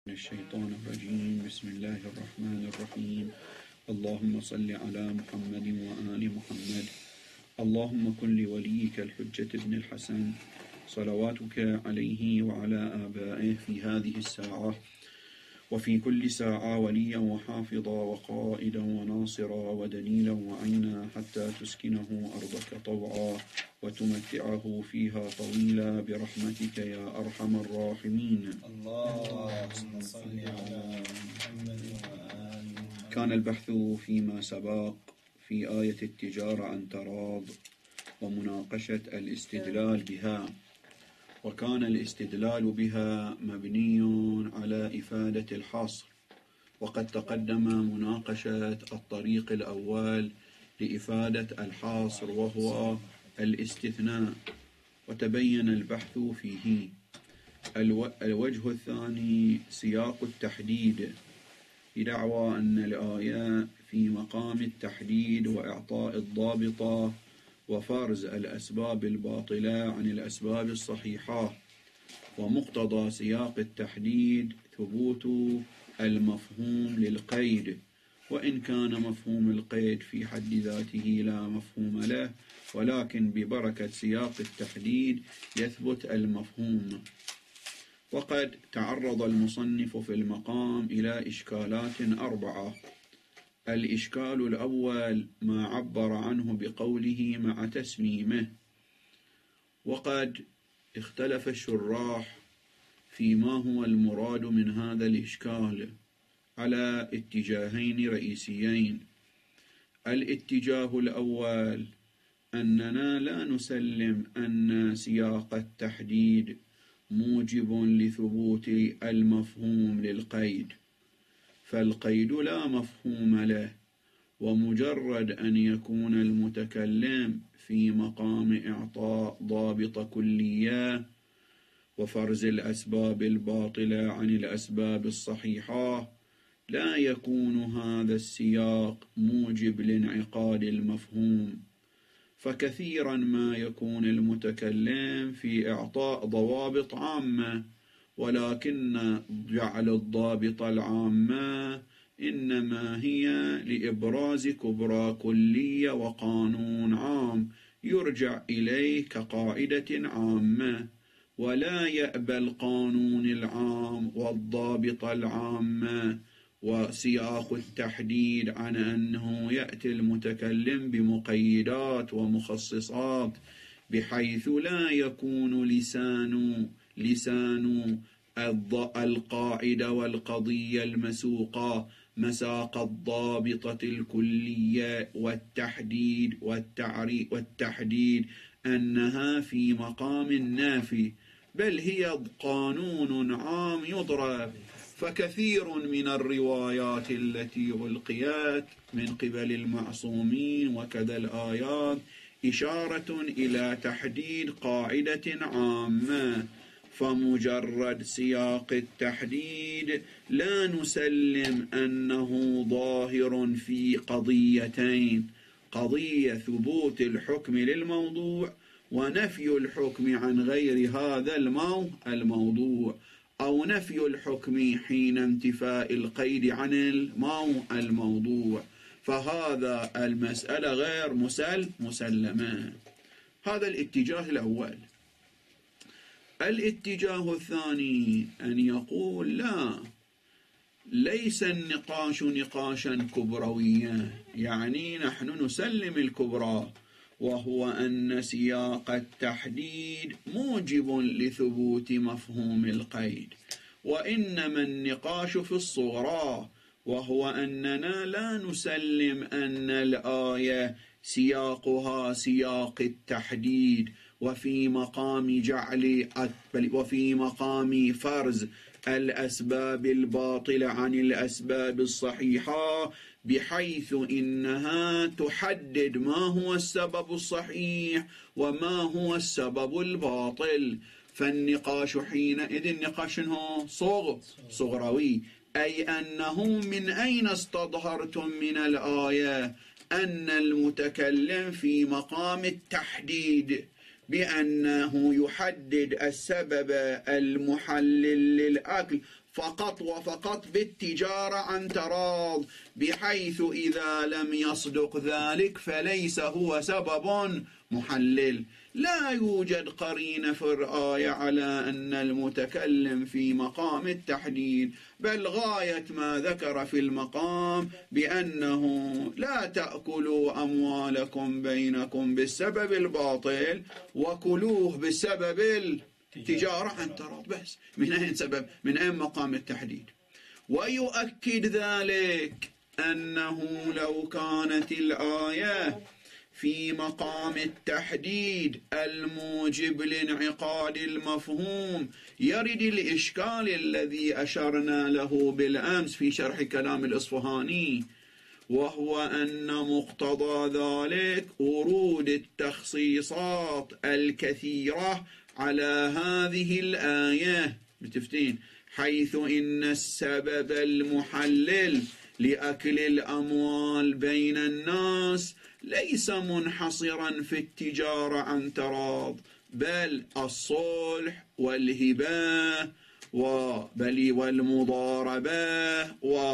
من الشيطان الرجيم. بسم الله الرحمن الرحيم. اللهم صل على محمد وآل محمد. اللهم كن لوليك الحجة ابن الحسن صلواتك عليه وعلى آبائه في هذه الساعة وفي كل ساعة وليا وحافظا وقائدا وناصرا ودليلا وعينا حتى تسكنه أرضك طوعا وتمتعه فيها طويلا برحمتك يا أرحم الراحمين. اللهم صل على محمد وآل محمد. كان البحث فيما سبق في آية التجارة عن تراض ومناقشة الاستدلال بها، وكان الاستدلال بها مبني على إفادة الحصر، وقد تقدم مناقشة الطريق الأول لإفادة الحصر وهو الاستثناء، وتبين البحث فيه. الوجه الثاني سياق التحديد، بدعوى أن الآية في مقام التحديد وإعطاء الضابطة وفرز الأسباب الباطلة عن الأسباب الصحيحة، ومقتضى سياق التحديد ثبوت المفهوم للقيد، وإن كان مفهوم القيد في حد ذاته لا مفهوم له، ولكن ببركة سياق التحديد يثبت المفهوم. وقد تعرض المصنف في المقام إلى إشكالات 4. الإشكال الأول ما عبر عنه بقوله مع تسميمه، وقد اختلف الشراح فيما هو المراد من هذا الإشكال على اتجاهين رئيسيين. الاتجاه الأول أننا لا نسلم أن سياق التحديد موجب لثبوت المفهوم للقيد، فالقيد لا مفهوم له، ومجرد أن يكون المتكلم في مقام إعطاء ضابط كلية وفرز الأسباب الباطلة عن الأسباب الصحيحة، لا يكون هذا السياق موجب لانعقاد المفهوم. فكثيرا ما يكون المتكلم في إعطاء ضوابط عامة، ولكن جعل الضابط العامة إنما هي لإبراز كبرى كلية وقانون عام يرجع إليه كقاعدة عامة، ولا يأبى القانون العام والضابط العامة وسياق التحديد عن أنه يأتي المتكلم بمقيدات ومخصصات، بحيث لا يكون لسان القاعدة والقضية المسوقة مساق الضابطة الكلية والتحديد أنها في مقام النافي، بل هي قانون عام يضرب. فكثير من الروايات التي ألقيت من قبل المعصومين وكذا الآيات إشارة إلى تحديد قاعدة عامة، فمجرد سياق التحديد لا نسلم أنه ظاهر في قضيتين: قضية ثبوت الحكم للموضوع ونفي الحكم عن غير هذا الموضوع، أو نفي الحكم حين انتفاء القيد عن الموضوع، فهذا المسألة غير مسلمة. هذا الاتجاه الأول. الاتجاه الثاني أن يقول لا، ليس النقاش نقاشا كبرويا، يعني نحن نسلم الكبرى، وهو أن سياق التحديد موجب لثبوت مفهوم القيد، وإنما النقاش في الصغرى، وهو أننا لا نسلم أن الآية سياقها سياق التحديد وفي مقام فرز الأسباب الباطلة عن الأسباب الصحيحة، بحيث إنها تحدد ما هو السبب الصحيح وما هو السبب الباطل. فالنقاش حينئذ نقاش صغروي، أي أنه من أين استظهرتم من الآية أن المتكلم في مقام التحديد بأنه يحدد السبب المحلل للأكل، فقط وفقط بالتجارة عن تراض، بحيث إذا لم يصدق ذلك فليس هو سبب محلل. لا يوجد قرينة في الآية على أن المتكلم في مقام التحديد، بل غاية ما ذكر في المقام بأنه لا تأكلوا أموالكم بينكم بالسبب الباطل وكلوه بالسبب التجارة عن تراض. بس من أين سبب؟ من أين مقام التحديد؟ ويؤكد ذلك أنه لو كانت الآية في مقام التحديد الموجب لانعقاد المفهوم يرد الإشكال الذي أشرنا له بالأمس في شرح كلام الإصفهاني، وهو أن مقتضى ذلك ورود التخصيصات الكثيرة على هذه الآية بتفتين، حيث إن السبب المحلل لأكل الأموال بين الناس ليس منحصرا في التجارة عن تراض، بل الصلح والهبة والمضاربة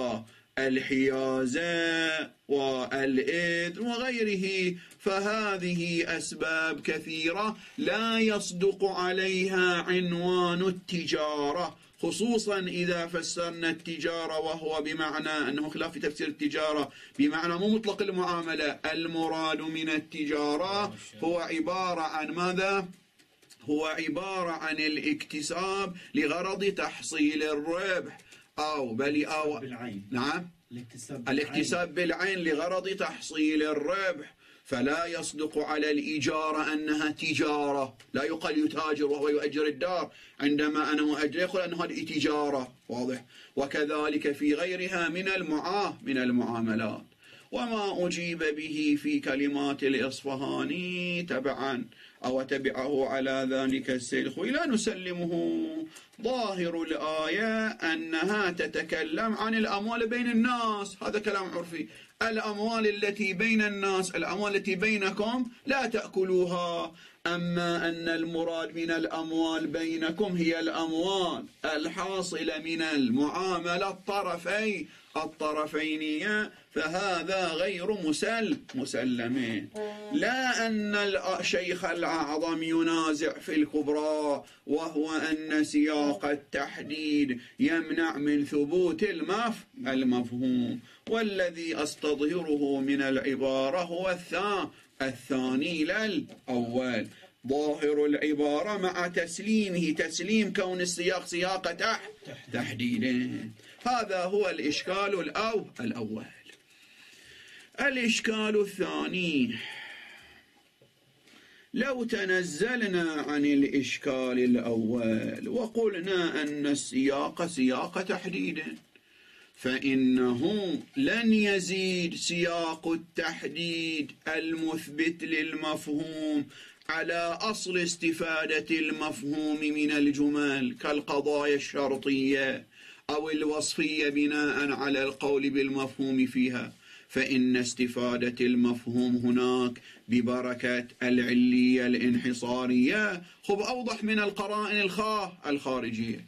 والحيازة والإذن وغيره. فهذه أسباب كثيرة لا يصدق عليها عنوان التجارة، خصوصا إذا فسرنا التجارة وهو بمعنى أنه خلاف في تفسير التجارة بمعنى مو مطلق المعاملة. المراد من التجارة هو عبارة عن ماذا؟ هو عبارة عن الاكتساب لغرض تحصيل الربح أو بالعين. نعم، الاكتساب بالعين لغرض تحصيل الربح. فلا يصدق على الإجارة أنها تجارة، لا يقال يتاجر وهو يؤجر الدار، عندما أنا مؤجر يقول أنها تجارة، واضح. وكذلك في غيرها من المعاملات. وما أجيب به في كلمات الإصفهاني تبعا أو تبعه على ذلك السيد الخوي لا نسلمه. ظاهر الآية أنها تتكلم عن الأموال بين الناس، هذا كلام عرفي. الأموال التي بين الناس، الأموال التي بينكم لا تأكلوها. أما أن المراد من الأموال بينكم هي الأموال الحاصلة من المعاملة الطرفين فهذا غير مسلم. لا أن الشيخ الأعظم ينازع في الكبرى، وهو أن سياق التحديد يمنع من ثبوت المفهوم. والذي أستظهره من العبارة هو الثاني للأول. ظاهر العبارة مع تسليم كون السياق سياق تحديد. هذا هو الإشكال الأول. الإشكال الثاني، لو تنزلنا عن الإشكال الأول وقلنا أن السياق سياق تحديد، فإنه لن يزيد سياق التحديد المثبت للمفهوم على أصل استفادة المفهوم من الجمل كالقضايا الشرطية أو الوصفية بناء على القول بالمفهوم فيها، فإن استفادة المفهوم هناك ببركة العلية الانحصارية أوضح من القرائن الخارجية.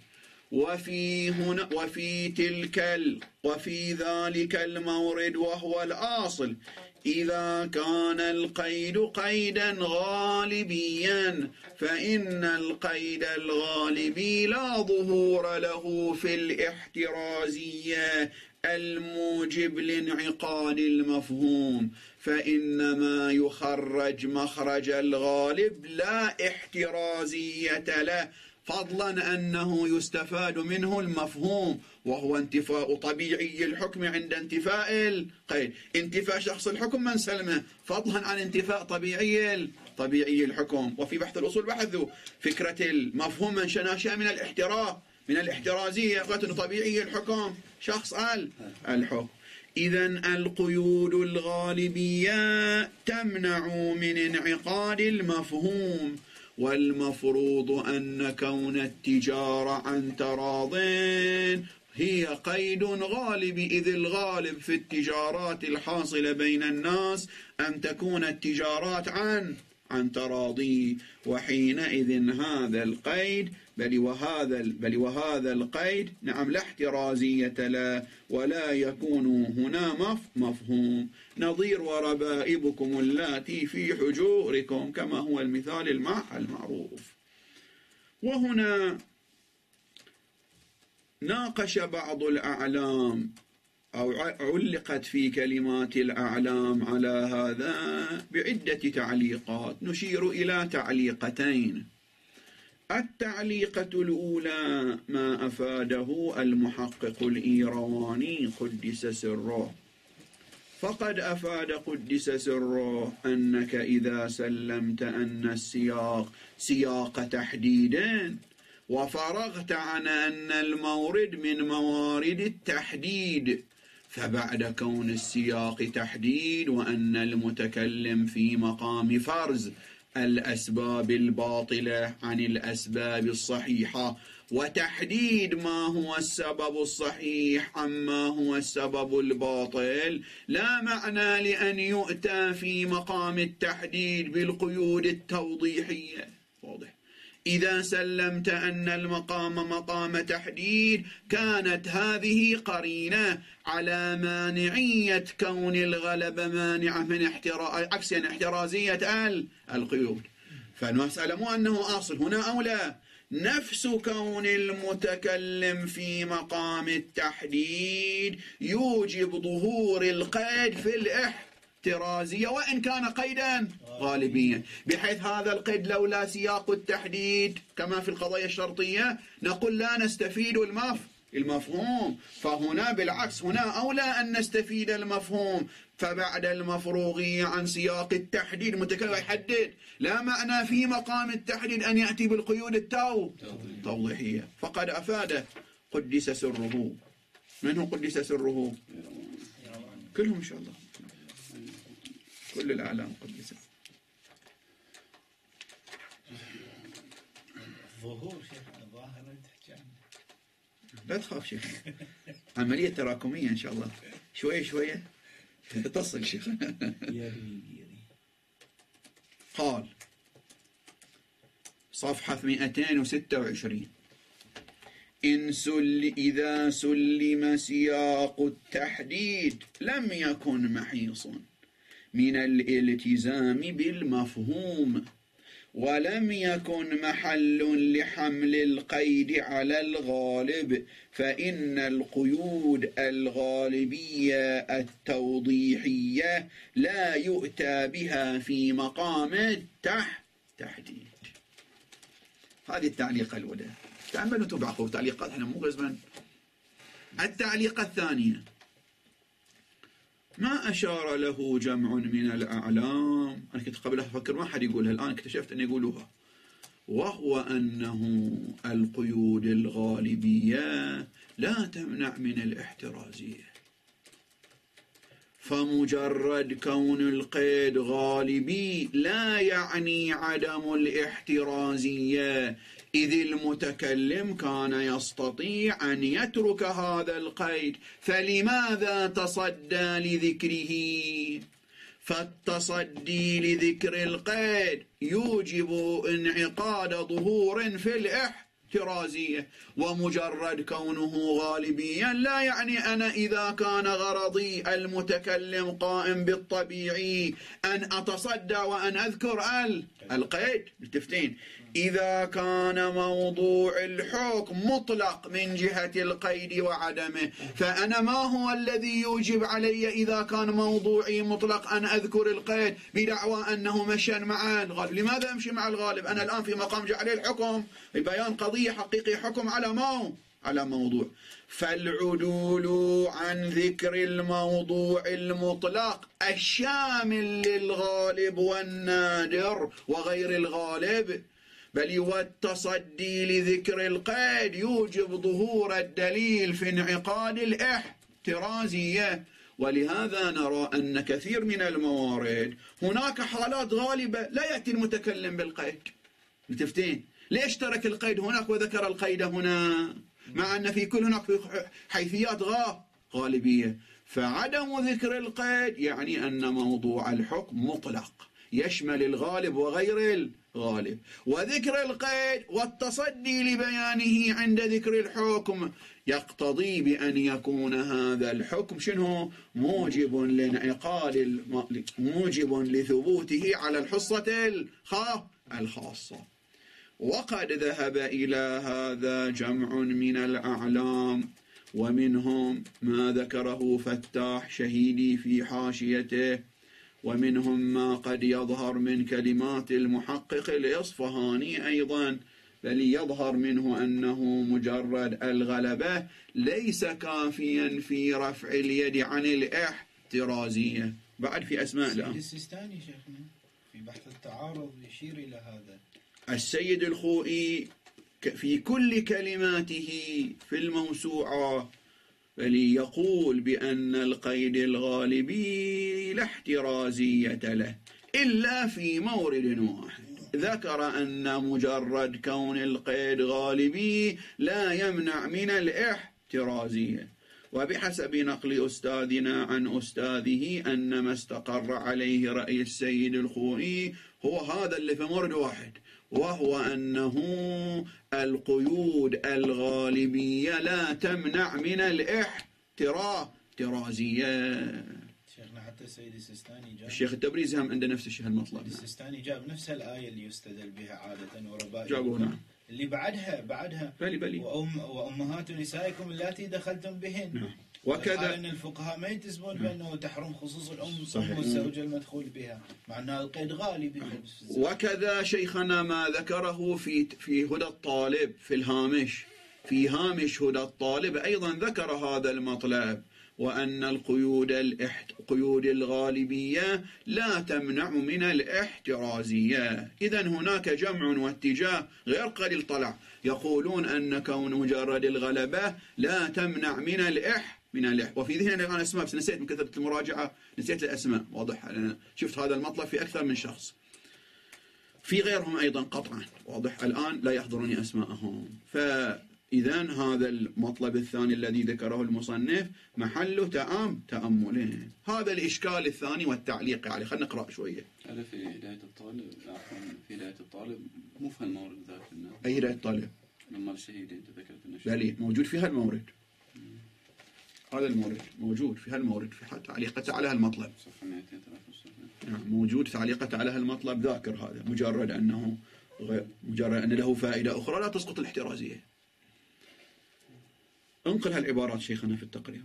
وفي ذلك المورد وهو الأصل، إذا كان القيد قيدا غالبيا فإن القيد الغالبي لا ظهور له في الاحترازية الموجب لانعقاد المفهوم، فإنما يخرج مخرج الغالب لا احترازية له، فضلا أنه يستفاد منه المفهوم وهو انتفاء طبيعي الحكم عند انتفاء القيد. انتفاء شخص الحكم من سلمه، فضلا عن انتفاء طبيعي الحكم. وفي بحث الأصول بحثوا فكرة المفهوم من شناشة من الاحترازية، قلت طبيعي الحكم شخص الحكم. إذن القيود الغالبية تمنع من انعقاد المفهوم، والمفروض أن كون التجارة عن تراض هي قيد غالب، إذ الغالب في التجارات الحاصلة بين الناس أن تكون التجارات عن تراضيه، وحينئذ هذا القيد بل وهذا القيد نعم لا احترازية له ولا يكون هنا مفهوم، نظير وربائبكم اللاتي في حجوركم، كما هو المثال المعروف. وهنا ناقش بعض الأعلام أو علقت في كلمات الأعلام على هذا بعدة تعليقات، نشير إلى تعليقتين. التعليقة الأولى ما أفاده المحقق الإيرواني قدس سره، فقد أفاد قدس سره أنك إذا سلمت أن السياق سياق تحديد وفرغت عن أن المورد من موارد التحديد، فبعد كون السياق تحديد وأن المتكلم في مقام فرز الأسباب الباطلة عن الأسباب الصحيحة، وتحديد ما هو السبب الصحيح عما هو السبب الباطل، لا معنى لأن يؤتى في مقام التحديد بالقيود التوضيحية. واضح؟ إذا سلمت أن المقام مقام تحديد كانت هذه قرينة على مانعية كون الغلبة مانعة من عكس احترازية القيود. فالمسألة مو أنه أصل هنا أو لا، نفس كون المتكلم في مقام التحديد يوجب ظهور القيد في الاحترازية وإن كان قيدا غالبيا، بحيث هذا القيد لولا سياق التحديد كما في القضايا الشرطية نقول لا نستفيد المفهوم، فهنا بالعكس هنا أولى أن نستفيد المفهوم، فبعد المفروغية عن سياق التحديد متكلم يحدد، لا معنى في مقام التحديد أن يأتي بالقيود التوضيحية. فقد أفاد قدس سره. من هو قدس سره؟ كلهم إن شاء الله، كل الأعلام قدس. ظهور شيخنا ظاهرا تحكي، لا تخاف شيخ، عملية تراكمية إن شاء الله، شوية شوية تصل شيخ. قال صفحة 226: إذا سلم سياق التحديد لم يكن محيصا من الالتزام بالمفهوم، ولم يكن محل لحمل القيد على الغالب، فإن القيود الغالبية التوضيحية لا يؤتى بها في مقام التحديد. هذه التعليقة الأولى، تأملوا تبعقوا تعليقات احنا مو لازم. التعليقة الثانية ما أشار له جمع من الأعلام، أنا كنت قبل أفكر ما حد يقولها، الآن اكتشفت أن يقولوها، وهو أنه القيود الغالبية لا تمنع من الاحترازية، فمجرد كون القيد غالبي لا يعني عدم الاحترازية، إذ المتكلم كان يستطيع أن يترك هذا القيد، فلماذا تصدى لذكره؟ فالتصدي لذكر القيد يوجب انعقاد ظهور في الاحترازية، ومجرد كونه غالبيا لا يعني أنا إذا كان غرضي المتكلم قائم بالطبيعي أن أتصدى وأن أذكر القيد. بالتفتين، إذا كان موضوع الحكم مطلق من جهة القيد وعدمه، فأنا ما هو الذي يوجب علي إذا كان موضوعي مطلق أن أذكر القيد بدعوى أنه مشى مع الغالب؟ لماذا أمشي مع الغالب؟ أنا الآن في مقام جعل الحكم، البيان قضية حقيقي، حكم على موضوع. فالعدول عن ذكر الموضوع المطلق الشامل للغالب والنادر وغير الغالب، بل والتصدي لذكر القيد يوجب ظهور الدليل في انعقاد الاحترازية. ولهذا نرى أن كثير من الموارد هناك حالات غالبة لا يأتي المتكلم بالقيد. متفتين؟ ليش ترك القيد هناك وذكر القيد هنا، مع أن في كل هناك حيثيات غالبية؟ فعدم ذكر القيد يعني أن موضوع الحكم مطلق، يشمل الغالب وغير الغالب. وذكر القيد والتصدي لبيانه عند ذكر الحكم يقتضي بأن يكون هذا الحكم شنو؟ موجب لانعقاد موجب لثبوته على الحصة الخاصة. وقد ذهب إلى هذا جمع من الأعلام، ومنهم ما ذكره فتاح شهيدي في حاشيته، ومنهم ما قد يظهر من كلمات المحقق الإصفهاني أيضا، بل يظهر منه أنه مجرد الغلبة ليس كافيا في رفع اليد عن الاحترازية. بعد في أسماء السيد السيستاني شيخنا في بحث التعارض يشير إلى هذا. السيد الخوئي في كل كلماته في الموسوعة بل يقول بأن القيد الغالبي لا احترازية له إلا في مورد واحد، ذكر أن مجرد كون القيد غالبي لا يمنع من الاحترازية. وبحسب نقل أستاذنا عن أستاذه أن ما استقر عليه رأي السيد الخوئي هو هذا اللي في مورد واحد، وهو أنه القيود الغالبية لا تمنع من الاحترازية. شيخنا حتى السيد السيستاني جاب، الشيخ التبريزي هم عنده نفس الشيء المطلب. السيستاني جاب نفس الآية اللي يستدل بها عادة وربائها جابونا اللي بعدها بلي وأمهات نسائكم اللاتي دخلتم بهن. وكذا أن الفقهاء ما يلتزمون بأنه تحرم خصوص الأم والزوجة المدخول بها، مع أنها القيد غالبي. وكذا شيخنا ما ذكره في هدى الطالب في الهامش، في هامش هدى الطالب أيضا ذكر هذا المطلب، وأن القيود الغالبية لا تمنع من الاحترازية. إذن هناك جمع واتجاه غير قليل طلع يقولون أن كون مجرد الغلبة لا تمنع من وفي ذهني أنا أسماء بس نسيت من كثرة المراجعة، نسيت الأسماء. واضح أنا شفت هذا المطلب في أكثر من شخص، في غيرهم أيضا قطعا. واضح الآن لا يحضرني أسماءهم. فإذن هذا المطلب الثاني الذي ذكره المصنف محله تأملين. هذا الإشكال الثاني والتعليق عليه. خلينا نقرأ شوية. هذا في هداية الطالب، في هداية الطالب مو في هالمورد ذاك. أي هداية الطالب؟ لما الشهيد أنت ذكرت إنه بلي موجود في هالمورد. هذا المورد موجود في هالمورد في تعليقته على هالمطلب. نعم موجود تعليقته على هالمطلب ذاكر هذا مجرد أنه مجرد أن له فائدة أخرى لا تسقط الاحترازية. انقل هالعبارات شيخنا في التقرير.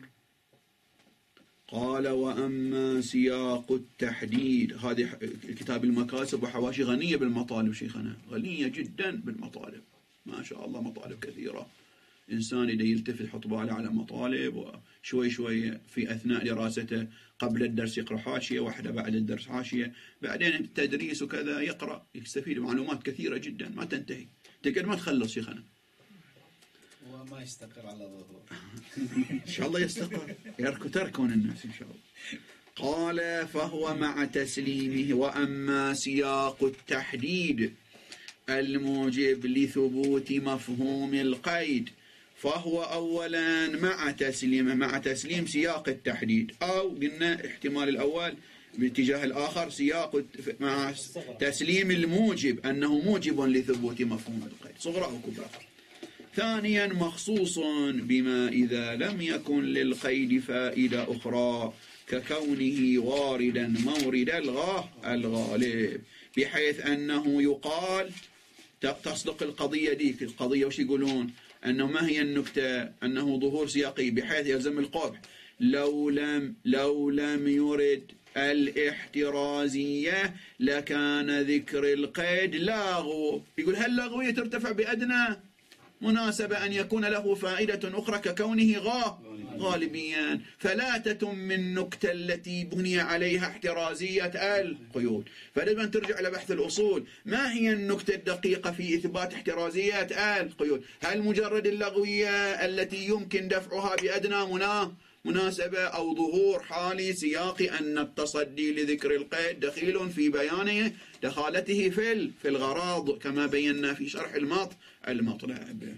قال وأما سياق التحديد، هذه كتاب المكاسب وحواشي غنية بالمطالب شيخنا، غنية جدا بالمطالب ما شاء الله، مطالب كثيرة. إنسان إذا يلتفت يحط باله على مطالب، وشوي شوي في أثناء دراسته قبل الدرس يقرأ حاشية واحدة، بعد الدرس حاشية، بعدين التدريس وكذا يقرأ يستفيد معلومات كثيرة جدا ما تنتهي، تقدر ما تخلص شيخنا. وما يستقر على ظهور إن شاء الله يستقر، تركون الناس إن شاء الله. قال فهو مع تسليمه. وأما سياق التحديد الموجب لثبوت مفهوم القيد فهو أولا مع تسليم سياق التحديد، أو قلنا احتمال الأول باتجاه الآخر سياق مع تسليم الموجب أنه موجب لثبوت مفهوم القيد صغرى أو كبرى. ثانيا مخصوص بما إذا لم يكن للقيد فائدة أخرى ككونه واردا مورد الغالب، بحيث أنه يقال تصدق القضية ديك القضية وش يقولون أنه ما هي النكتة أنه ظهور سياقي بحيث يلزم القبح لو لم يرد الاحترازية لكان ذكر القيد لاغو. يقول هل لاغوية ترتفع بأدنى مناسبة أن يكون له فائدة أخرى ككونه غالبيا، فلا تتم من النكتة التي بني عليها احترازية القيود. فلازم ترجع إلى بحث الأصول، ما هي النكتة الدقيقة في إثبات احترازية القيود؟ هل مجرد اللغوية التي يمكن دفعها بأدنى مناسبة، أو ظهور حالي سياقي أن التصدي لذكر القيد دخيل في بيان دخالته في الغراض كما بينا في شرح المطلب،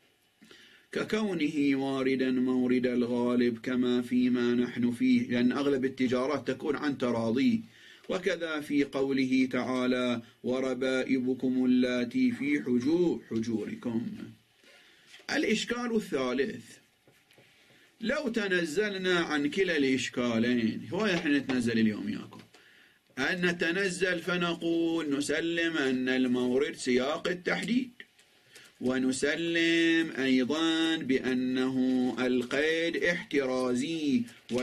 ككونه واردا مورد الغالب كما فيما نحن فيه، لأن أغلب التجارات تكون عن تراضي، وكذا في قوله تعالى وربائبكم اللاتي في حجوركم. الإشكال الثالث، لو تنزلنا عن كلا الإشكالين، هو احنا نتنزل اليوم ياكم أن نتنزل فنقول نسلم أن المورد سياق التحديد، ونسلم أيضا بأنه القيد احترازي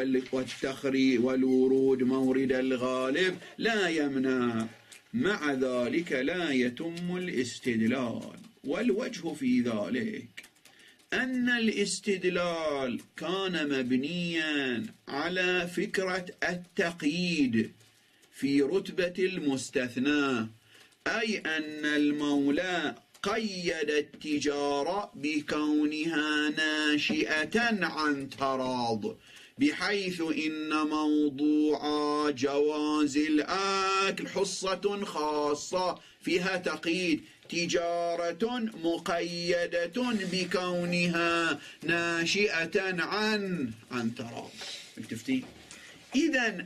والورود مورد الغالب لا يمنع، مع ذلك لا يتم الاستدلال. والوجه في ذلك أن الاستدلال كان مبنيا على فكرة التقييد في رتبة المستثنى، أي أن المولى قيد التجارة بكونها ناشئة عن تراض، بحيث إن موضوع جواز الأكل حصة خاصة فيها تقييد، تجارة مقيدة بكونها ناشئة عن تراض. التفتي إذن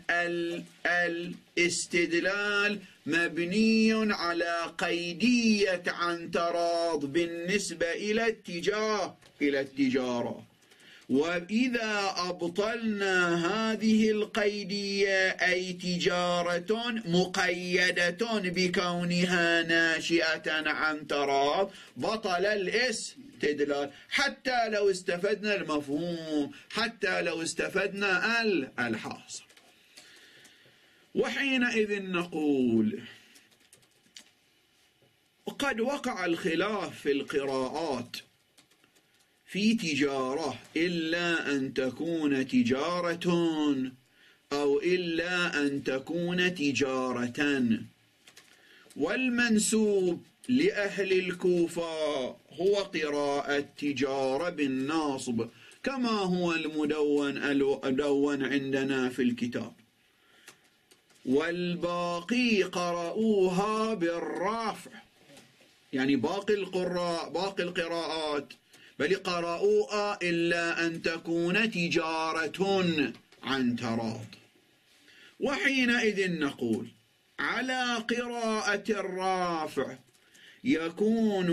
الاستدلال مبني على قيدية عن تراض بالنسبة إلى التجارة، وإذا أبطلنا هذه القيدية أي تجارة مقيدة بكونها ناشئة عن تراض بطل الاستدلال، حتى لو استفدنا المفهوم، حتى لو استفدنا الحاصل. وحينئذ نقول وقد وقع الخلاف في القراءات في تجارة إلا أن تكون تجارة أو إلا أن تكون تجارة، والمنسوب لأهل الكوفة هو قراءة تجارة بالناصب كما هو المدون عندنا في الكتاب، والباقي قرأوها بالرافع، يعني باقي القراءات بل قرأوها إلا أن تكون تجارة عن تراض. وحينئذ نقول على قراءة الرافع يكون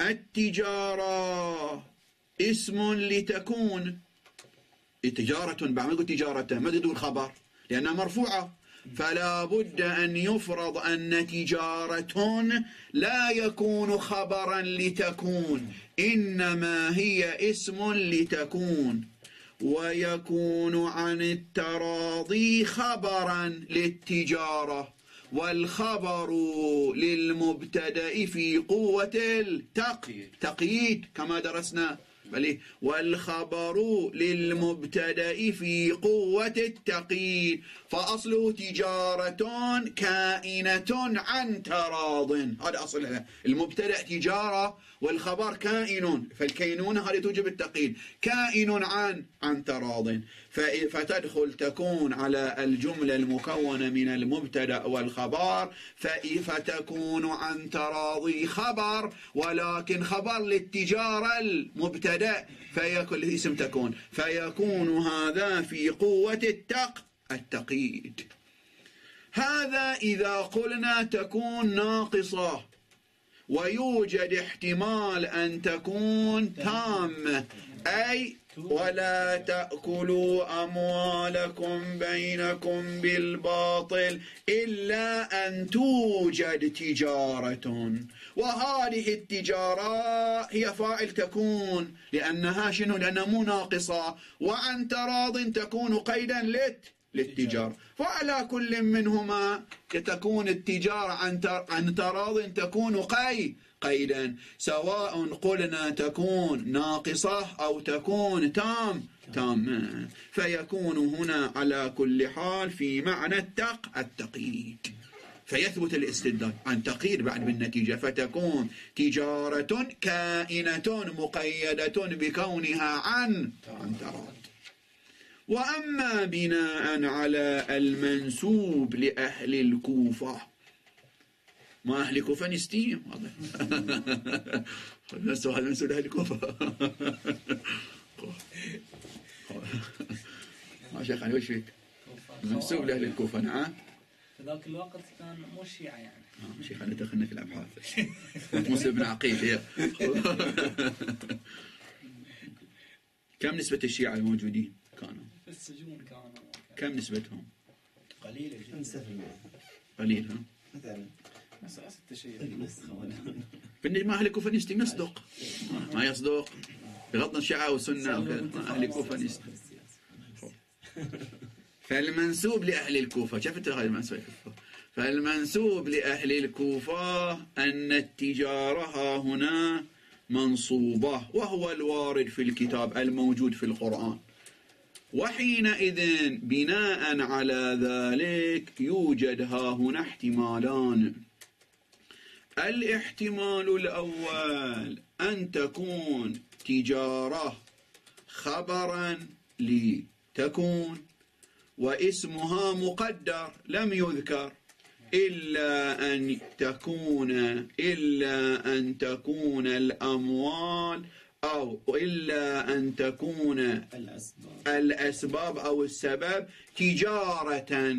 التجارة اسم لتكون تجارة، بعد ما يقول تجارة ما تدول خبر لأنها مرفوعة، فلا بد أن يفرض أن تجارة لا يكون خبرا لتكون، إنما هي اسم لتكون، ويكون عن التراضي خبرا للتجارة، والخبر للمبتدأ في قوة التقييد كما درسنا، والخبر للمبتدأ في قوة التقييد، فأصله تجارة كائنة عن تراض، هذا أصلها. المبتدأ تجارة والخبر كائن، فالكينونة هذه توجب التقييد، كائن عن تراض، فتدخل تكون على الجملة المكونة من المبتدأ والخبر، فتكون عن تراضي خبر، ولكن خبر للتجارة المبتدأ فيكون الاسم تكون، فيكون هذا في قوة التقييد. هذا إذا قلنا تكون ناقصة، ويوجد احتمال أن تكون تامة، أي ولا تأكلوا أموالكم بينكم بالباطل إلا أن توجد تجارة، وهذه التجارة هي فاعل تكون لأنها شنو؟ لأنها مو ناقصة، وعن تراض تكون قيدا للتجارة، فعلى كل منهما تكون التجارة عن تراض تكون قيدا، سواء قلنا تكون ناقصة أو تكون تامة، فيكون هنا على كل حال في معنى التقييد، فيثبت الاستدلال عن تقييد بعد بالنتيجة، فتكون تجارة كائنة مقيدة بكونها عن تراض. وأما بناء على المنسوب لأهل الكوفة، ما أهل الكوفة نستيم هذا منسوب لأهل الكوفة ما شيخ أنا وش فيك منسوب لأهل الكوفة؟ نعم ذاك الوقت كان مو الشيعة يعني. شيخ أنا دخلنا في الأبحاث. موسى بن عقيل. كم نسبة الشيعة الموجودين كانوا؟ في السجون كانوا. كم نسبتهم؟ قليلة جدا. قليل ها؟ مثلا 6 شيء. بالنسبة أهل الكوفة نستي يصدق ما يصدق بغض الشيعة والسنة أهل الكوفة نستي. فالمنسوب لأهل الكوفة شفت هذا المنسوب فالمنسوب لأهل الكوفة أن التجارة هنا منصوبة وهو الوارد في الكتاب الموجود في القرآن. وحينئذ بناء على ذلك يوجد ها هنا احتمالان. الاحتمال الأول أن تكون تجارة خبرا لتكون واسمها مقدر لم يذكر إلا أن تكون الأموال أو إلا أن تكون الأسباب أو السبب تجارة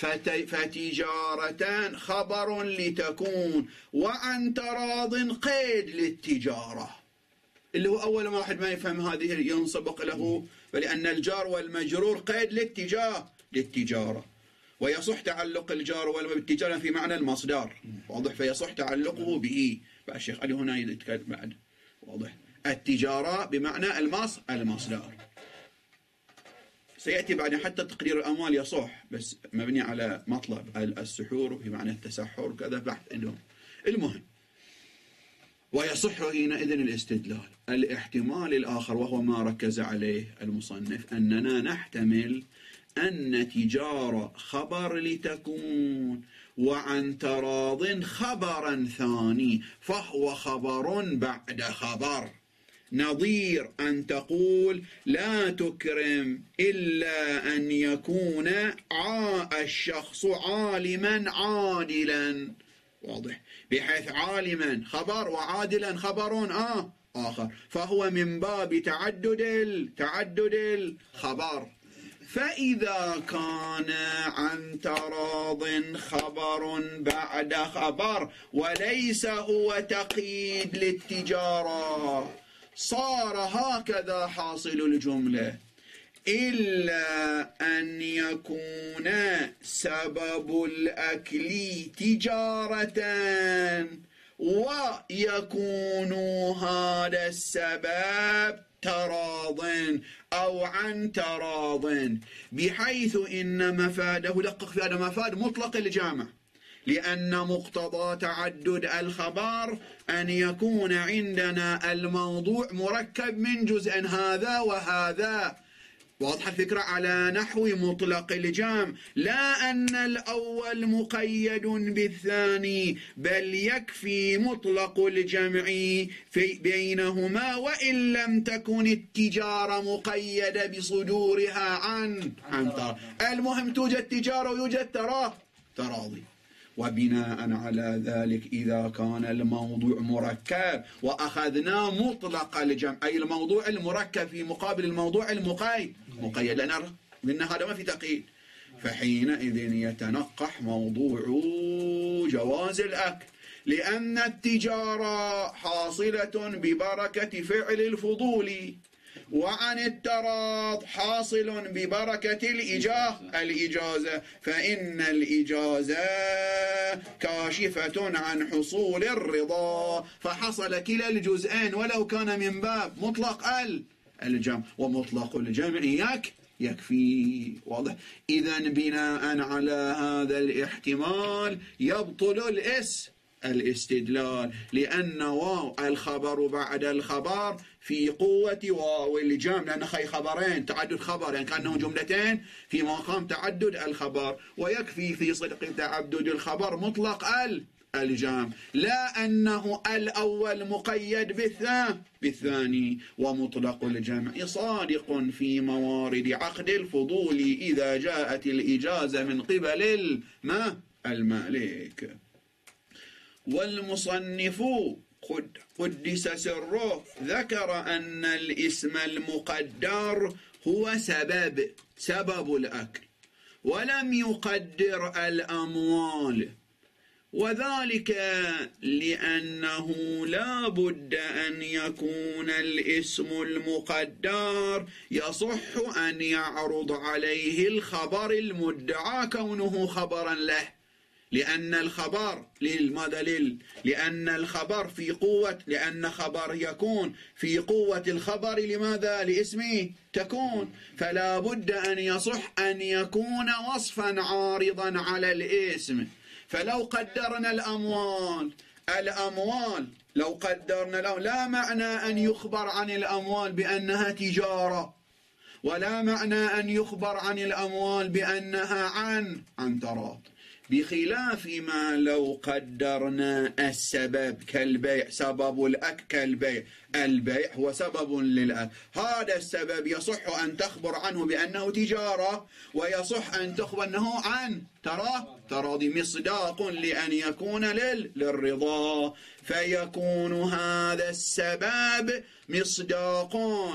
فتجارة خبر لتكون وعن تراض قيد للتجارة اللي هو أول ما واحد ما يفهم هذه ينسبق له فلأن الجار والمجرور قيد للتجارة ويصح تعلق الجار والتجارة في معنى المصدر واضح فيصح تعلقه به بقى الشيخ علي هنا يتكلم بعد واضح التجارة بمعنى المصدر سيأتي بعد حتى تقدير الأموال يصح بس مبني على مطلب السحور بمعنى التسحر كذا بحث عندهم المهم ويصح حينئذ الاستدلال. الاحتمال الآخر وهو ما ركز عليه المصنف أننا نحتمل أن تجارة خبر لتكون وعن تراض خبرا ثاني فهو خبر بعد خبر نظير أن تقول لا تكرم إلا أن يكون الشخص عالما عادلا واضح بحيث عالما خبر وعادلا خبر آخر فهو من باب تعدد الخبر. فإذا كان عن تراض خبر بعد خبر وليس هو تقييد للتجارة صار هكذا حاصل الجملة إلا أن يكون سبب الأكل تجارة ويكون هذا السبب تراض أو عن تراض بحيث إن مفاده دقق في هذا مفاد مطلق الجامع لأن مقتضى تعدد الخبر أن يكون عندنا الموضوع مركب من جزء هذا وهذا واضح الفكرة على نحو مطلق الجام لا أن الأول مقيد بالثاني بل يكفي مطلق الجمع بينهما وإن لم تكن التجارة مقيدة بصدورها عن طرف المهم توجد تجارة ويوجد تراضي. وبناء على ذلك إذا كان الموضوع مركب وأخذنا مطلق الجمع أي الموضوع المركب في مقابل الموضوع المقيد لأن هذا ما في تقييد فحينئذ يتنقح موضوع جواز الأكل لأن التجارة حاصلة ببركة فعل الفضول وعن التراض حاصل ببركة الإجازة فإن الإجازة كاشفة عن حصول الرضا فحصل كلا الجزئين ولو كان من باب مطلق الجمع ومطلق الجمع يكفي واضح. إذن بناء على هذا الاحتمال يبطل الاستدلال لأن واو الخبر بعد الخبر في قوة واو الجمع لأن خبرين تعدد خبر يعني كأنهم جملتين في مقام تعدد الخبر ويكفي في صدق تعدد الخبر مطلق الجمع لا أنه الأول مقيد بالثاني ومطلق الجمع صادق في موارد عقد الفضول إذا جاءت الإجازة من قبل المالك. والمصنف قدس سره ذكر أن الاسم المقدر هو سبب الأكل ولم يقدر الأموال، وذلك لأنه لا بد أن يكون الاسم المقدر يصح أن يعرض عليه الخبر المدعى كونه خبرا له، لأن الخبر لأن الخبر في قوة، لأن خبر يكون في قوة الخبر لماذا؟ لاسمه تكون، فلا بد أن يصح أن يكون وصفا عارضا على الاسم. فلو قدرنا الأموال لو قدرنا لا معنى أن يخبر عن الأموال بأنها تجارة، ولا معنى أن يخبر عن الأموال بأنها عن تراض، بخلاف ما لو قدرنا السبب كالبيع، سبب الأكل كالبيع، البيع هو سبب للأكل، هذا السبب يصح أن تخبر عنه بأنه تجارة، ويصح أن تخبر أنه عن تراضي، مصداق لأن يكون للرضا، فيكون هذا السبب مصداق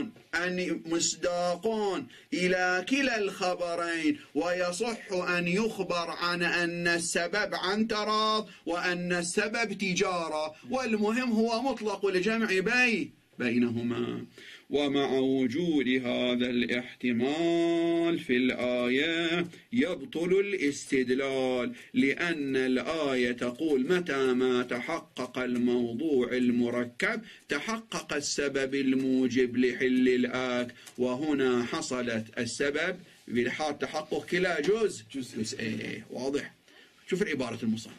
إلى كلا الخبرين، ويصح أن يخبر عن أن السبب عن تراض وأن السبب تجارة، والمهم هو مطلق الجمع بينهما. ومع وجود هذا الاحتمال في الآية يبطل الاستدلال، لأن الآية تقول متى ما تحقق الموضوع المركب تحقق السبب الموجب لحل الآك، وهنا حصلت السبب بحال تحقق كلا جزء. واضح؟ شوف العبارة المصنف،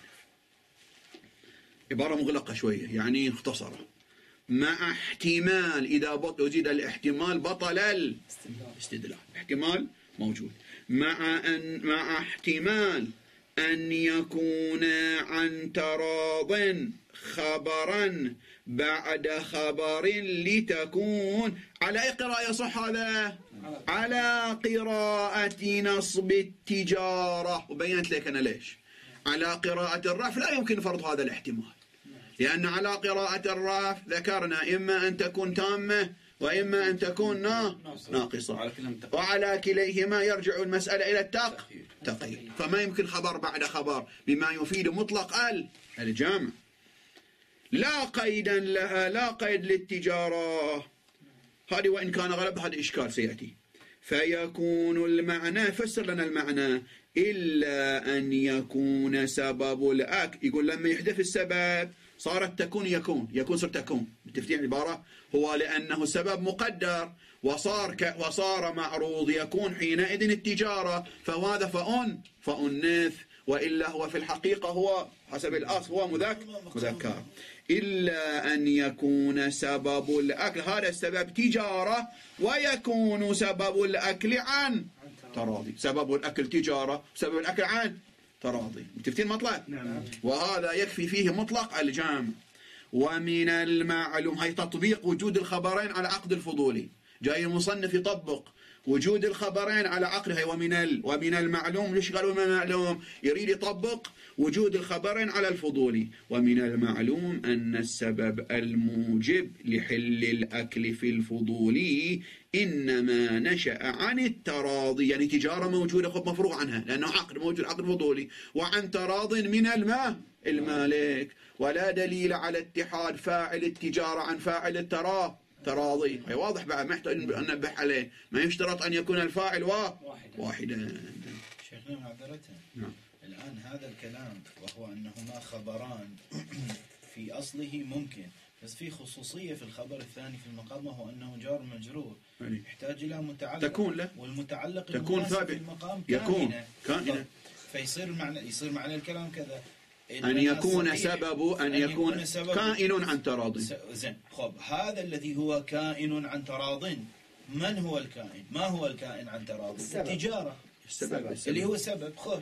عبارة مغلقة شوية يعني مختصرة. مع احتمال، إذا وجد الاحتمال بطل الاستدلال، احتمال موجود، مع احتمال أن يكون عن تراض خبرا بعد خبر لتكون على أي قراءة يصح هذا؟ على قراءة نصب التجارة، وبينت لك أنا ليش. على قراءة الرفع لا يمكن فرض هذا الاحتمال، لأن على قراءة الرفع ذكرنا إما أن تكون تامة وإما أن تكون ناقصة، وعلى كليهما يرجع المسألة إلى التقييد، فما يمكن خبر بعد خبر بما يفيد مطلق الجمع. لا قيدا لها، لا قيد للتجارة، هذه وإن كان غلب هذا إشكال سيأتي. فيكون المعنى، فسر لنا المعنى، إلا أن يكون سبب الأكل، يقول لما يحدث السبب صارت يكون صار تكون، بتفتيح العبارة هو لأنه سبب مقدر وصار معروض يكون حينئذ التجارة، فهذا فأنث، وإلا هو في الحقيقة هو حسب الأصل هو مذكر. إلا أن يكون سبب الأكل، هذا السبب تجارة، ويكون سبب الأكل عن تراضي، سبب الأكل تجارة، سبب الأكل عن تراضي، تفتين مطلق؟ وهذا يكفي فيه مطلق الجامع. ومن المعلوم، هي تطبيق وجود الخبرين على عقد الفضولي، جاي المصنف يطبق وجود الخبرين على عقدها. ومن المعلوم، ليش قالوا من المعلوم؟ يريد يطبق وجود الخبرين على الفضولي. ومن المعلوم أن السبب الموجب لحل الأكل في الفضولي إنما نشأ عن التراضي، يعني تجارة موجودة خب مفروغ عنها لأنه عقد موجود، عقد فضولي، وعن تراض من المالك، ولا دليل على اتحاد فاعل التجارة عن فاعل تراضي. هي واضح بعد، ما يحتاج أن ننبه عليه، ما يشترط أن يكون الفاعل واحدا. شيخنا معذرة، الآن هذا الكلام وهو أنهما خبران في أصله ممكن، بس في خصوصية في الخبر الثاني في المقام، وهو أنه جار مجرور يحتاج إلى متعلق تكون له، والمتعلق تكون ثابت في المقام كائنة، فيصير معنى الكلام كذا، أن يكون سبب أن يكون كائن عن تراض. زين، خب هذا الذي هو كائن عن تراض، من هو الكائن؟ ما هو الكائن عن تراض؟ التجارة، السبب اللي هو سبب. خوش،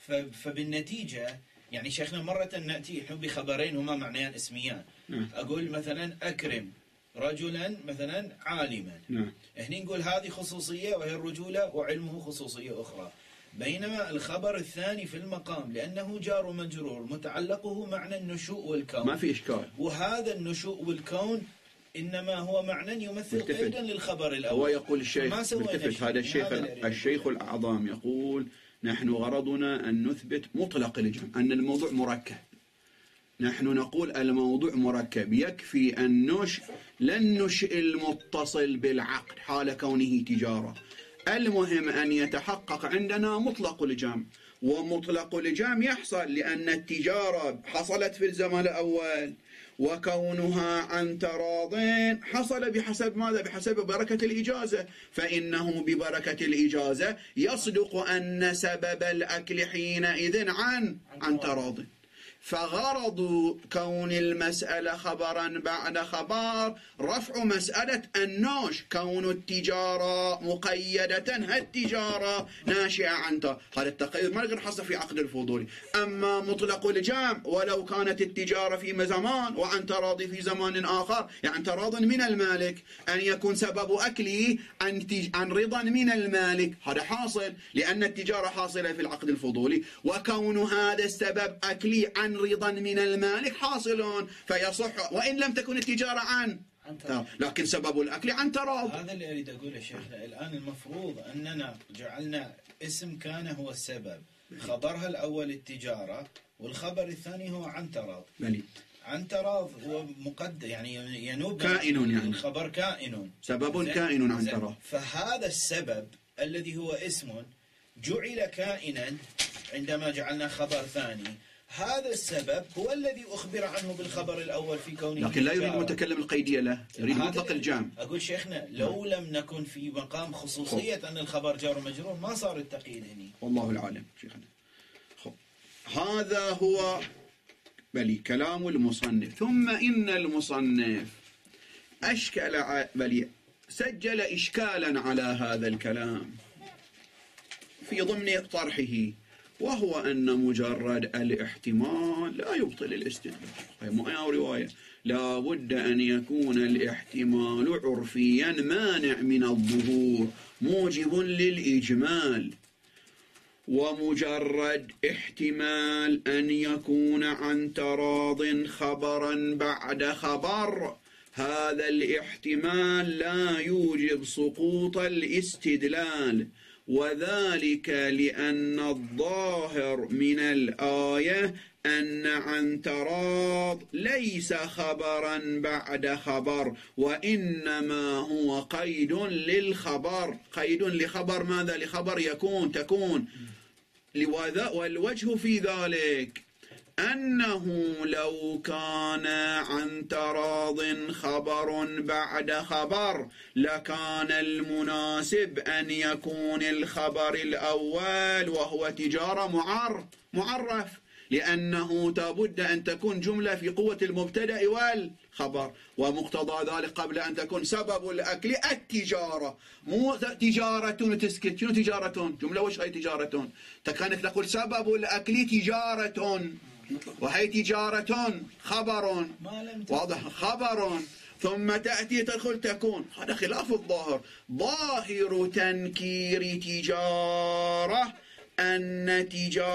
فبالنتيجة يعني شيخنا مرة نأتي بخبرين هما معنيان اسميان، أقول مثلا أكرم رجلا مثلا عالما، هنا نقول هذه خصوصية وهي الرجولة، وعلمه خصوصية أخرى. بينما الخبر الثاني في المقام لأنه جار ومجرور متعلقه معنى النشوء والكون، ما في إشكال، وهذا النشوء والكون إنما هو معنى يمثل قيدا للخبر الأول. هو يقول الشيخ هذا الشيخ الأعظم يقول نحن غرضنا أن نثبت مطلق الجمع، أن الموضوع مركب. نحن نقول الموضوع مركب، يكفي أن لن نشئ المتصل بالعقد حال كونه تجارة، المهم أن يتحقق عندنا مطلق الجمع. ومطلق الجمع يحصل لأن التجارة حصلت في الزمن الأول، وكونها عن تراض حصل بحسب ماذا؟ بحسب بركة الإجازة، فإنه ببركة الإجازة يصدق أن سبب الأكل حينئذ عن تراض. فغرض كون المسألة خبرا بعد خبر رفع مسألة النوش، كون التجارة مقيدة، التجارة ناشئة عن هذا التقييد ما نقدر نحصل في عقد الفضولي. أما مطلق الجمع ولو كانت التجارة في زمان وعن تراضي في زمان آخر، يعني تراض من المالك، أن يكون سبب أكله عن رضا من المالك، هذا حاصل لأن التجارة حاصلة في العقد الفضولي، وكون هذا السبب أكلي عن رضا من المالك حاصل فيصح وإن لم تكن التجارة عن لكن سبب الأكل عن تراض. هذا اللي أريد أقوله شيخنا. الآن المفروض أننا جعلنا اسم كان هو السبب، خبرها الأول التجارة والخبر الثاني هو عن تراض. عن تراض هو مقدر، يعني ينوب كائن، يعني الخبر كائن، سبب كائن عن تراض. فهذا السبب الذي هو اسم جعل كائنا عندما جعلنا خبر ثاني، هذا السبب هو الذي أخبر عنه بالخبر الأول في كونه، لكن لا يريد متكلم القيدية له، يريد مطلق الجام. أقول شيخنا لو لم نكن في مقام خصوصية أن الخبر جار ومجرور ما صار التقييد هنا. والله العالم شيخنا. هذا هو كلام المصنف. ثم إن المصنف سجل إشكالا على هذا الكلام في ضمن طرحه، وهو أن مجرد الاحتمال لا يبطل الاستدلال. ما رواية، لا بد أن يكون الاحتمال عرفيا مانع من الظهور موجب للإجمال. ومجرد احتمال أن يكون عن تراض خبرا بعد خبر، هذا الاحتمال لا يوجب سقوط الاستدلال، وذلك لأن الظاهر من الآية أن عن تراض ليس خبرا بعد خبر، وإنما هو قيد للخبر. قيد لخبر ماذا؟ لخبر يكون تكون. والوجه في ذلك أنه لو كان عن تراض خبر بعد خبر لكان المناسب أن يكون الخبر الأول وهو تجارة معرف، لأنه لابد أن تكون جملة في قوة المبتدأ والخبر، ومقتضى ذلك قبل أن تكون سبب الأكل التجارة، مو تجارة تسكت. شنو تجارة؟ جملة وش هي تجارة؟ كانت نقول سبب الأكل تجارة، وهي تجارة خبر واضح، خبر ثم تأتي تدخل تكون. هذا خلاف الظاهر. ظاهر تنكير تجارة أن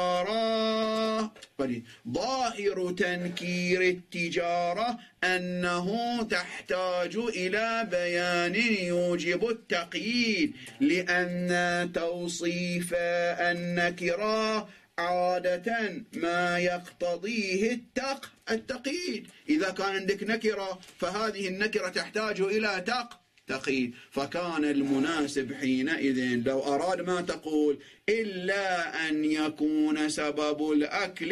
تجارة ظاهر تنكير التجارة أنه تحتاج إلى بيان يوجب التقييد، لأن توصيف النكرة عادة ما يقتضيه التقييد. إذا كان عندك نكرة فهذه النكرة تحتاج إلى تقييد، فكان المناسب حينئذ لو أراد ما تقول إلا أن يكون سبب الأكل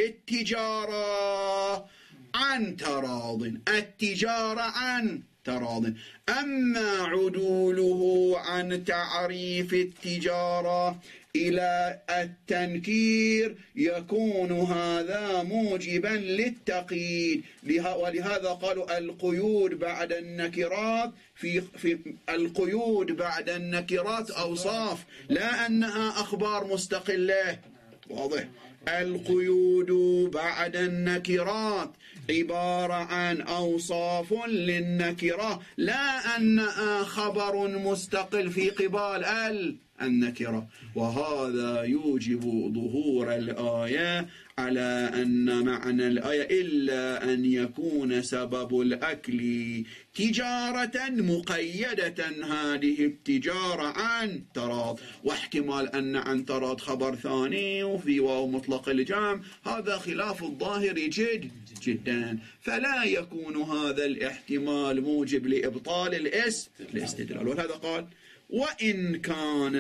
التجارة عن تراض، التجارة عن تراض. أما عدوله عن تعريف التجارة إلى التنكير يكون هذا موجبا للتقييد، ولهذا قالوا القيود بعد النكرات في القيود بعد النكرات أوصاف، لا أنها أخبار مستقلة. واضح؟ القيود بعد النكرات عبارة عن أوصاف للنكرة، لا أنها خبر مستقل في قبال النكرة، وهذا يوجب ظهور الآية على أن معنى الآية إلا أن يكون سبب الأكل تجارة مقيدة، هذه التجارة عن تراض، واحتمال أن عن تراض خبر ثاني وفي واو مطلق الجمع، هذا خلاف الظاهر جدا، فلا يكون هذا الاحتمال موجب لإبطال الاستدلال. ولهذا قال وإن كان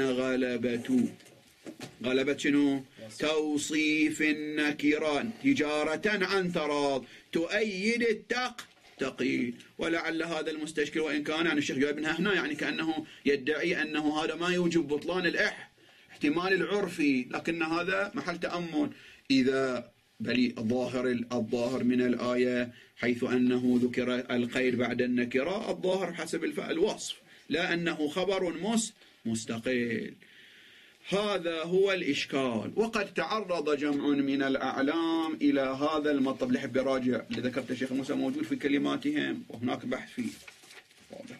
غلبة شنو؟ توصيف النكرة تجارة عن تراض تؤيد التقييد. ولعل هذا المستشكل وإن كان يعني الشيخ جايب منها هنا يعني كأنه يدعي أنه هذا ما يوجب بطلان الاحتمال العرفي، لكن هذا محل تأمل. إذا بل الظاهر من الآية حيث أنه ذكر القيد بعد النكرة، الظاهر حسب الوصف لا أنه خبر مستقل. هذا هو الإشكال. وقد تعرض جمع من الأعلام إلى هذا المطلب. لحب راجع اللي ذكرت الشيخ موسى موجود في كلماتهم وهناك بحث فيه واضح.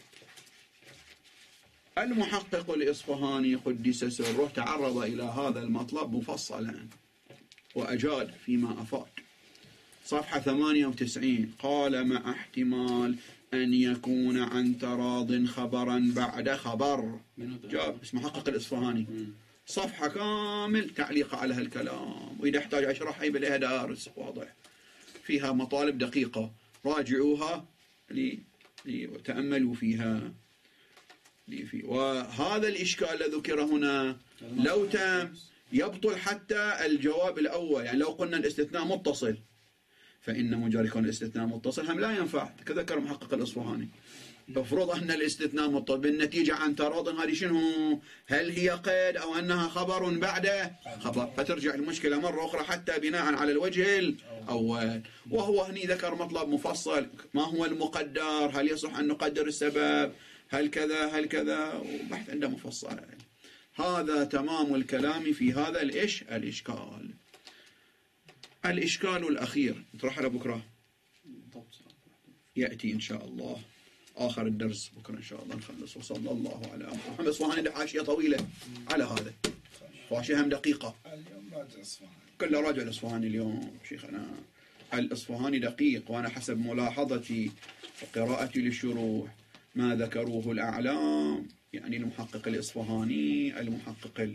المحقق الإصفهاني قدس سره تعرض إلى هذا المطلب مفصلا وأجاد فيما أفاد. صفحة 98 قال مع احتمال أن يكون عن تراض خبرا بعد خبر. جاب اسم محقق الإصفهاني صفحة كامل تعليق على هالكلام، وإذا احتاج أشرح يبقى لها دارس واضح فيها مطالب دقيقة، راجعوها وتأملوا فيها. وهذا الإشكال الذي ذكر هنا لو تم يبطل حتى الجواب الأول، يعني لو قلنا الاستثناء متصل فإن مجرد كون الاستثناء متصل هم لا ينفع، كذكر محقق الإصفهاني. افرض أن الاستثناء متصل بالنتيجة عن تراض، هذه شنو؟ هل هي قيد أو أنها خبر بعد خبر؟ فترجع المشكلة مرة أخرى حتى بناء على الوجه الأول. وهو هني ذكر مطلب مفصل، ما هو المقدر؟ هل يصح أن نقدر السبب؟ هل كذا وبحث عنده مفصل. هذا تمام الكلام في هذا الإشكال. الإشكال الأخير نطرحه لبكرة يأتي إن شاء الله آخر الدرس بكرة إن شاء الله نخلص. وصلى الله على محمد. إصفهاني حاشية طويلة على هذا، حاشية هم دقيقة. اليوم راجع إصفهاني، كل راجع الإصفهاني اليوم شيخنا. الإصفهاني دقيق، وأنا حسب ملاحظتي وقراءتي للشروح ما ذكروه الأعلام، يعني المحقق الإصفهاني المحقق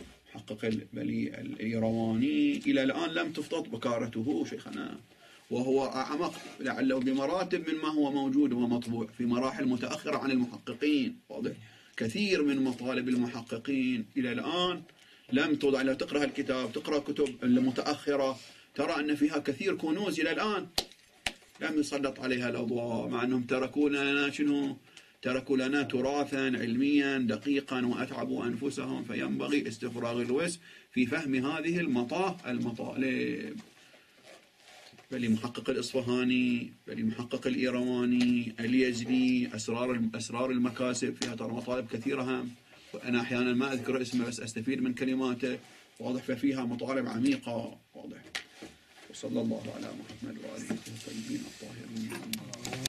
الإيرواني إلى الآن لم تفتط بكارته شيخنا، وهو أعمق لعله بمراتب من ما هو موجود ومطبوع في مراحل متأخرة عن المحققين واضح. كثير من مطالب المحققين إلى الآن لم توضع. لو تقرأ الكتاب، تقرأ كتب المتأخرة، ترى أن فيها كثير كنوز إلى الآن لم يسلط عليها الأضواء، مع أنهم تركوا لنا تراثا علميا دقيقا وأتعبوا أنفسهم، فينبغي استفراغ الوسع في فهم هذه المطالب. بل محقق الإصفهاني، بل محقق الإيرواني، اليزدي، أسرار المكاسب، فيها ترى مطالب كثيرة هم، وأنا أحيانا ما أذكر اسمه بس أستفيد من كلماته واضح، ففيها مطالب عميقة واضح. وصلى الله على محمد وآله وصحبه.